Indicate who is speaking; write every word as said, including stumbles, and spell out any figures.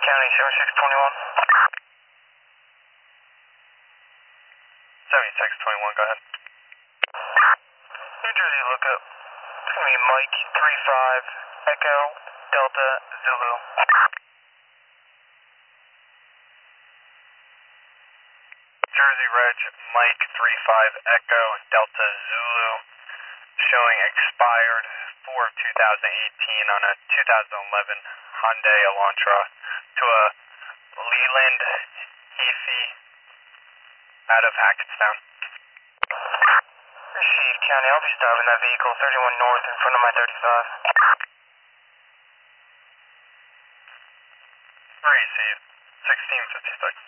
Speaker 1: County, seventy-six twenty-one.
Speaker 2: seventy-six twenty-one, go ahead.
Speaker 1: New Jersey lookup. It's going to be Mike three five Echo Delta Zulu.
Speaker 2: Jersey Reg Mike three five Echo Delta Zulu, showing expired four of two thousand eighteen on a two thousand eleven Hyundai Elantra to a Leland Heafy out of Hackettstown.
Speaker 1: Received, County. I'll be stopping that vehicle thirty-one north in front of my thirty-five.
Speaker 2: Received, sixteen fifty-six.